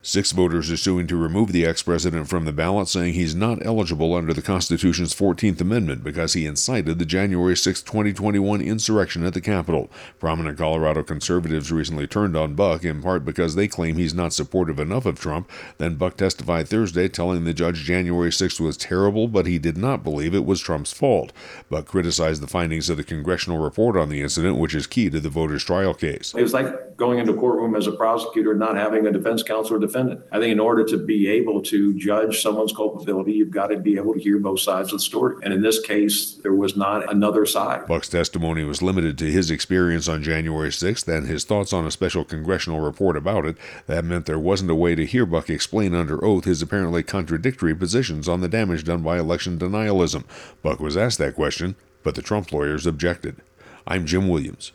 6 voters are suing to remove the ex-president from the ballot, saying he's not eligible under the Constitution's 14th Amendment because he incited the January 6, 2021 insurrection at the Capitol. Prominent Colorado conservatives recently turned on Buck, in part because they claim he's not supportive enough of Trump. Then Buck testified Thursday, telling the judge January 6th was terrible, but he did not believe it was Trump's fault. Buck criticized the findings of the congressional report on the incident, which is key to the voters' trial case. It was like going into a courtroom as a prosecutor, not having a defense counsel or defendant. I think in order to be able to judge someone's culpability, you've got to be able to hear both sides of the story. And in this case, there was not another side. Buck's testimony was limited to his experience on January 6th and his thoughts on a special congressional report about it. That meant there wasn't a way to hear Buck explain under oath his apparently contradictory positions on the damage done by election denialism. Buck was asked that question, but the Trump lawyers objected. I'm Jim Williams.